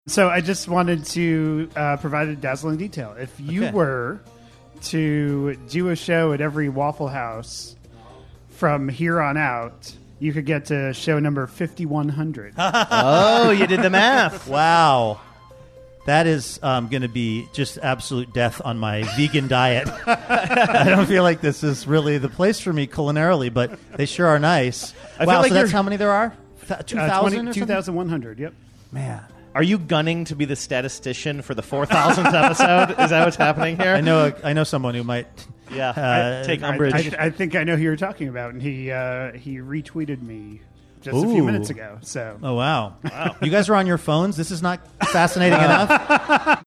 So I just wanted to provide a dazzling detail. If you were to do a show at every Waffle House from here on out, you could get to show number 5100. Oh, you did the math. Wow. That is going to be just absolute death on my vegan diet. I don't feel like this is really the place for me culinarily, but they sure are nice. Wow, so that's how many there are? 2,000 2,100, yep. Man. Are you gunning to be the statistician for the 4,000th episode? Is that what's happening here? I know someone who might take umbrage. I think I know who you're talking about, and he retweeted me just a few minutes ago. So, wow. You guys are on your phones? This is not fascinating enough?